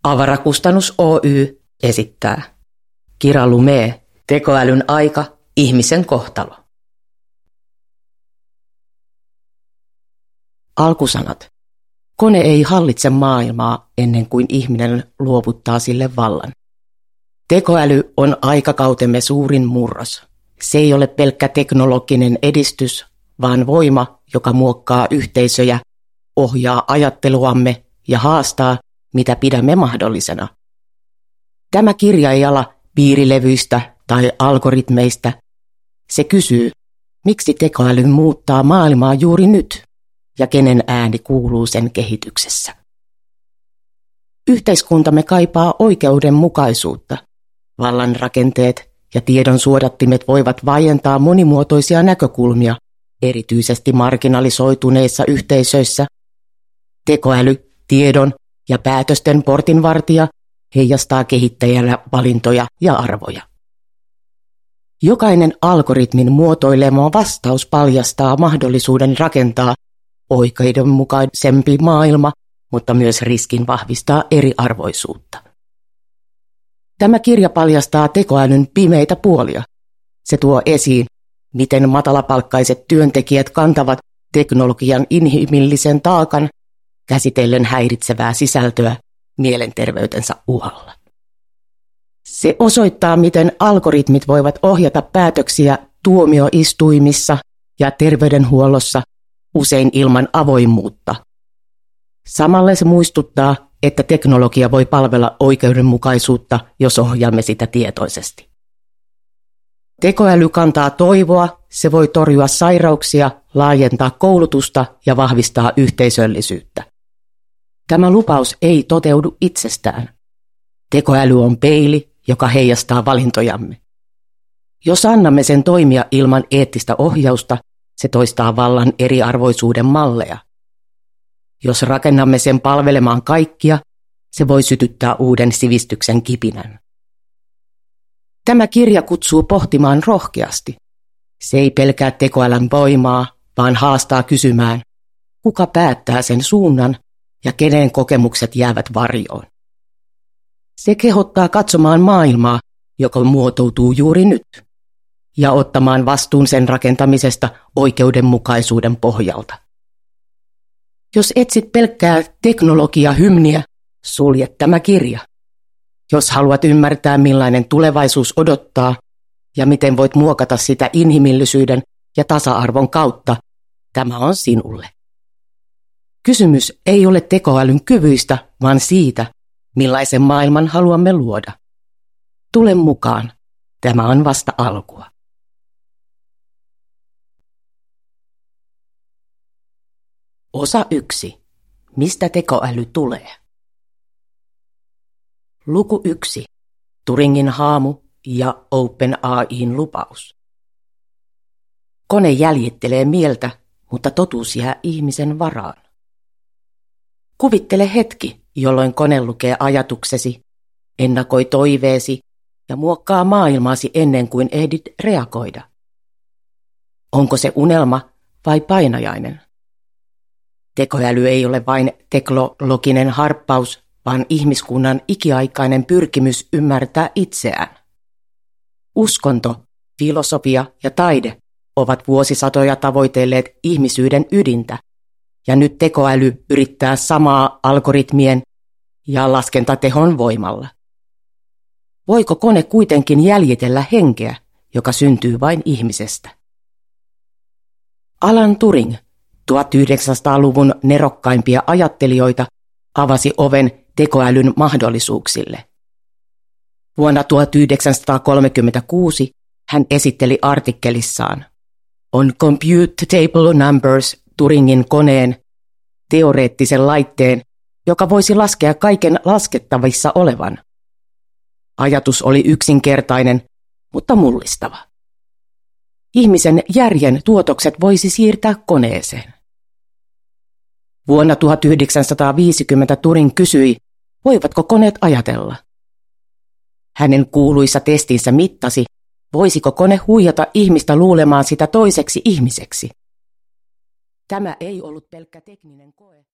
Avarakustannus Oy esittää. Kira Lume, tekoälyn aika, ihmisen kohtalo. Alkusanat. Kone ei hallitse maailmaa ennen kuin ihminen luovuttaa sille vallan. Tekoäly on aikakautemme suurin murros. Se ei ole pelkkä teknologinen edistys, vaan voima, joka muokkaa yhteisöjä, ohjaa ajatteluamme ja haastaa, mitä pidämme mahdollisena. Tämä kirja ei ala piirilevyistä tai algoritmeista. Se kysyy, miksi tekoäly muuttaa maailmaa juuri nyt ja kenen ääni kuuluu sen kehityksessä. Yhteiskuntamme kaipaa oikeudenmukaisuutta. Vallan rakenteet ja tiedon suodattimet voivat vaientaa monimuotoisia näkökulmia, erityisesti marginalisoituneissa yhteisöissä. Tekoäly, tiedon ja päätösten portinvartija heijastaa kehittäjällä valintoja ja arvoja. Jokainen algoritmin muotoilema vastaus paljastaa mahdollisuuden rakentaa oikeudenmukaisempi maailma, mutta myös riskin vahvistaa eriarvoisuutta. Tämä kirja paljastaa tekoälyn pimeitä puolia. Se tuo esiin, miten matalapalkkaiset työntekijät kantavat teknologian inhimillisen taakan käsitellen häiritsevää sisältöä mielenterveytensä uhalla. Se osoittaa, miten algoritmit voivat ohjata päätöksiä tuomioistuimissa ja terveydenhuollossa usein ilman avoimuutta. Samalla se muistuttaa, että teknologia voi palvella oikeudenmukaisuutta, jos ohjaamme sitä tietoisesti. Tekoäly kantaa toivoa, se voi torjua sairauksia, laajentaa koulutusta ja vahvistaa yhteisöllisyyttä. Tämä lupaus ei toteudu itsestään. Tekoäly on peili, joka heijastaa valintojamme. Jos annamme sen toimia ilman eettistä ohjausta, se toistaa vallan eriarvoisuuden malleja. Jos rakennamme sen palvelemaan kaikkia, se voi sytyttää uuden sivistyksen kipinän. Tämä kirja kutsuu pohtimaan rohkeasti. Se ei pelkää tekoälyn voimaa, vaan haastaa kysymään, kuka päättää sen suunnan ja kenen kokemukset jäävät varjoon. Se kehottaa katsomaan maailmaa, joka muotoutuu juuri nyt, ja ottamaan vastuun sen rakentamisesta oikeudenmukaisuuden pohjalta. Jos etsit pelkkää teknologiahymniä, sulje tämä kirja. Jos haluat ymmärtää, millainen tulevaisuus odottaa ja miten voit muokata sitä inhimillisyyden ja tasa-arvon kautta, tämä on sinulle. Kysymys ei ole tekoälyn kyvyistä, vaan siitä, millaisen maailman haluamme luoda. Tule mukaan. Tämä on vasta alkua. Osa 1. Mistä tekoäly tulee? Luku 1. Turingin haamu ja OpenAI:n lupaus. Kone jäljittelee mieltä, mutta totuus jää ihmisen varaan. Kuvittele hetki, jolloin kone lukee ajatuksesi, ennakoi toiveesi ja muokkaa maailmaasi ennen kuin ehdit reagoida. Onko se unelma vai painajainen? Tekoäly ei ole vain teknologinen harppaus, vaan ihmiskunnan ikiaikainen pyrkimys ymmärtää itseään. Uskonto, filosofia ja taide ovat vuosisatoja tavoitelleet ihmisyyden ydintä, ja nyt tekoäly yrittää samaa algoritmien ja laskentatehon voimalla. Voiko kone kuitenkin jäljitellä henkeä, joka syntyy vain ihmisestä? Alan Turing, 1900-luvun nerokkaimpia ajattelijoita, avasi oven tekoälyn mahdollisuuksille. Vuonna 1936 hän esitteli artikkelissaan On Computable Numbers Turingin koneen, teoreettisen laitteen, joka voisi laskea kaiken laskettavissa olevan. Ajatus oli yksinkertainen, mutta mullistava. Ihmisen järjen tuotokset voisi siirtää koneeseen. Vuonna 1950 Turing kysyi, voivatko koneet ajatella? Hänen kuuluisa testinsä mittasi, voisiko kone huijata ihmistä luulemaan sitä toiseksi ihmiseksi. Tämä ei ollut pelkkä tekninen koe.